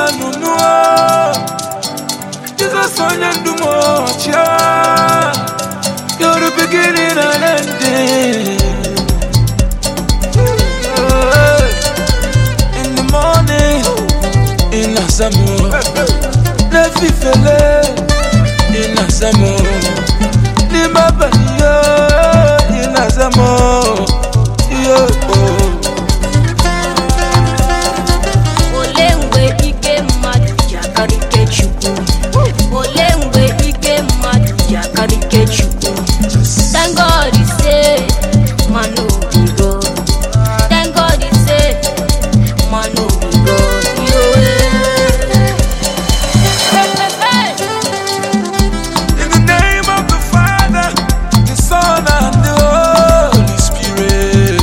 nunuo Jesus onyandumo chia. You're the beginning and ending. In the morning, in Asamo, Nefi Fele, in Asamo, Nimabaniyo, in Asamo, Olengwe ike mmadụ ji akarike Chukwu. Olengwe ike mmadụ ji akarike Chukwu. Thank God he said, man no be God. Thank God he said, man no be God. In the name of the Father, the Son, and the Holy Spirit,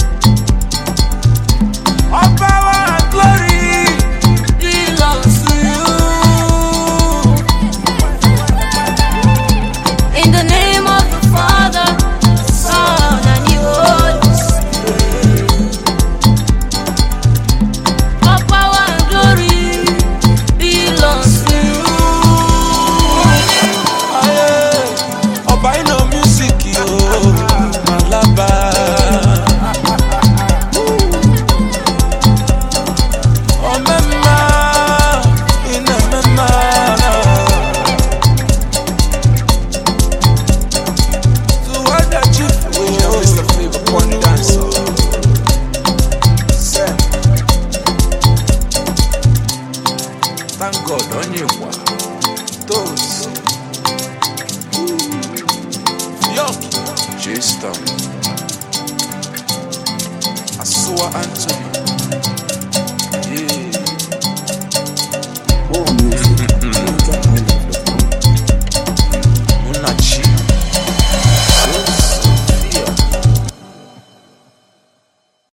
all power and glory belongs to you. In the name of the Father, Son, and the Holy Spirit, all power and glory belongs to you. Oh, by no music, yo, Malaba. Oh, mama, in a mama. So what that you feel? Mr. Flavor Point Dancer. Thank God on you. Those. Yoki, J-Star, Asua Anthony.